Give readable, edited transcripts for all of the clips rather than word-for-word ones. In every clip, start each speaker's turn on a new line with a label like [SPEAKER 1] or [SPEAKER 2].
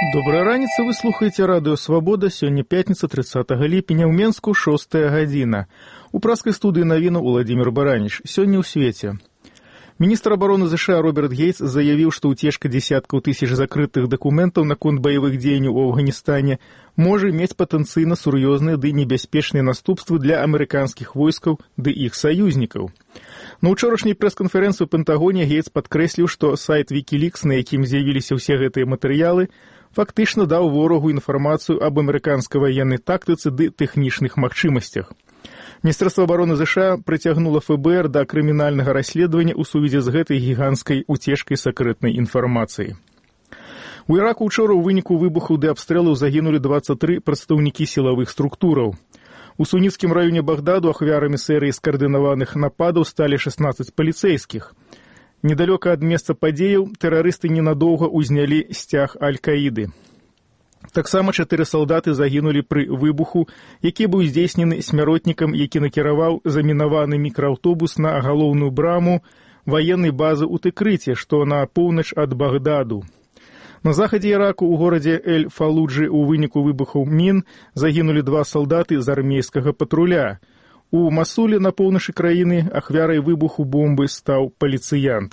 [SPEAKER 1] Добрая раніца, вы слухаеце радыё «Свабода». Сёння пятніца, 30 ліпеня, ў Менску 6 гадзіна. У праскай студыі навіну Владимир Бараніч. Сёння ў свеце. Міністр абароны США Роберт Гейтс заявіў, што ўцечка дзесяткаў тысяч закрытых дакументаў наконт баявых дзеянняў у Афганістане можа мець патэнцыйна сур'ёзныя ды небяспечныя наступствы для амерыканскіх войскаў ды іх саюзнікаў. На ўчорашняй прэс-канферэнцыі ў Пентагоне Гейтс падкрэсліў, што сайт Wikileaks, на якім з'явіліся ўсе гэтыя матэрыялы, фактычна даў ворагу інфармацыю аб амерыканскай ваеннай тактыцы ды тэхнічных магчымасцях. Міністэрства абароны США прыцягнула ФБР да крымінальнага расследавання ў сувязі з гэтай гіганцкай уцечкай сакрэтнай інфармацыі. У Іраку ўчора ў выніку выбухаў ды абстрэлаў загінулі 23 прадстаўнікі сілавых структураў. У суніцкім раёне Багдаду ахвярамі серыі скаардынаваных нападаў сталі 16 паліцэйскіх. Недалёка ад месца падзеяў тэрарысты ненадоўга ўзнялі сцяг Аль-Каіды. Таксама 4 салдаты загінулі пры выбуху, які быў здзейснены смяротнікам, які накіраваў замінаваны мікрааўтобус на галоўную браму ваеннай базы ў Тыкрыце, што на поўнач ад Багдаду. На захадзе Іраку ў горадзе Эль-Фалуджы ў выніку выбухаў мін загінулі 2 салдаты з армейскага патруля. У Масуле на поўначы краіны ахвярай выбуху бомбы стаў паліцыянт.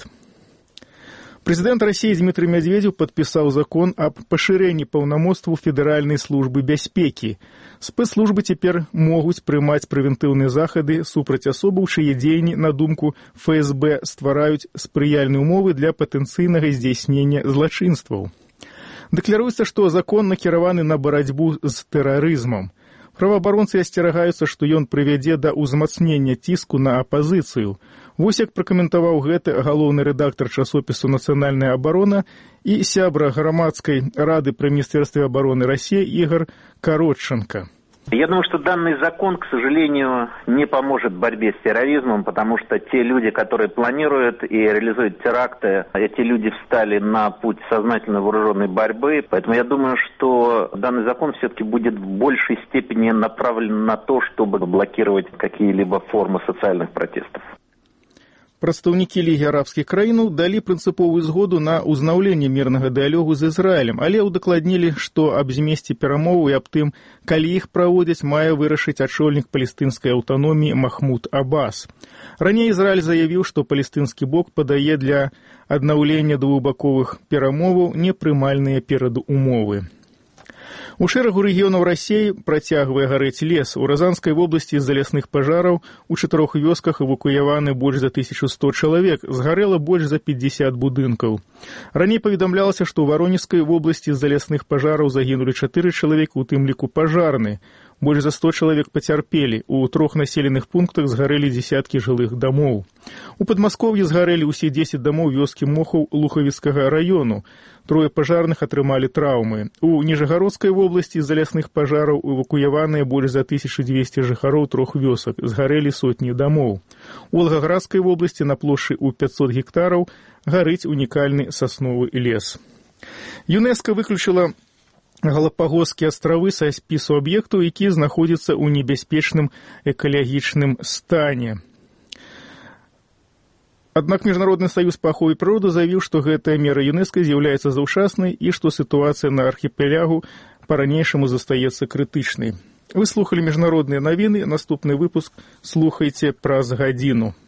[SPEAKER 1] Прэзідэнт Расіі Дмітрый Медведзеў падпісаў закон аб пашырэнні паўнамоцтваў Федэральнай службы бяспекі. Спецслужбы цяпер могуць прымаць прэвентыўныя захады супраць асобаў, чые дзеянні, на думку ФСБ, ствараюць спрыяльныя ўмовы для патэнцыйнага здзяйснення злачынстваў. Дэкляруецца, што закон накіраваны на барацьбу з тэрарызмам. Праваабаронцы асцерагаюцца, што ён прывядзе да ўзмацнення ціску на апазіцыю. Вось як пракаментаваў гэта галоўны рэдактар часопісу «Нацыянальная абарона» і сябра грамадскай рады пры Міністэрстве абароны России Игорь Коротченко.
[SPEAKER 2] Я думаю, что данный закон, к сожалению, не поможет в борьбе с терроризмом, потому что те люди, которые планируют и реализуют теракты, эти люди встали на путь сознательной вооруженной борьбы. Поэтому я думаю, что данный закон все-таки будет в большей степени направлен на то, чтобы блокировать какие-либо формы социальных протестов.
[SPEAKER 1] Прадстаўнікі Лігі арабскіх краінаў далі прынцыповую згоду на ўзнаўленне мірнага дыялогу з Ізраілем, але ўдакладнілі, што аб змесце перамоваў і аб тым, калі іх праводзяць, мае вырашыць ачольнік палестынскай аўтаноміі Махмуд Аббас. Раней Ізраіль заявіў, што палестынскі бок падае для аднаўлення двухбаковых перамоваў непрымальныя перадумовы. У шэрагу рэгіёнаў Расіі працягвае гарэць лес. У Разанскай вобласці з-за лясных пажараў у 4 вёсках эвакуяваны больш за 1100 чалавек, згарэла больш за 50 будынкаў. Раней паведамлялася, што ў Варонежскай вобласці з-за лясных пажараў загінулі 4 чалавека, у тым ліку пажарны. Больш за 100 чалавек пацярпелі. У 3 населеных пунктах згарэлі дзесяткі жылых дамоў. У Падмаскоўі згарэлі ўсе 10 дамоў вёскі Мохаў Лухавіцкага раёну. 3 пажарных атрымалі траўмы. У Ніжагародскай вобласці з-за лясных пажараў эвакуяваныя больш за 1200 жыхароў 3 вёсак. Згарэлі сотні дамоў. У Волгаградскай вобласці на плошчы ў 500 гектараў гарыць унікальны сасновы лес. ЮНЕСКО выключыла Галапагосскія астравы са спісу аб'ектаў, які знаходзяцца ў небяспечным экалагічным стане. Аднак Міжнародны саюз па ахове прыроды заявіў, што гэтая мера ЮНЕСКО з'яўляецца заўчаснай і што сітуацыя на архіпелягу па-ранейшаму застаецца крытычнай. Вы слухалі міжнародныя навіны, наступны выпуск слухайце праз гадзіну.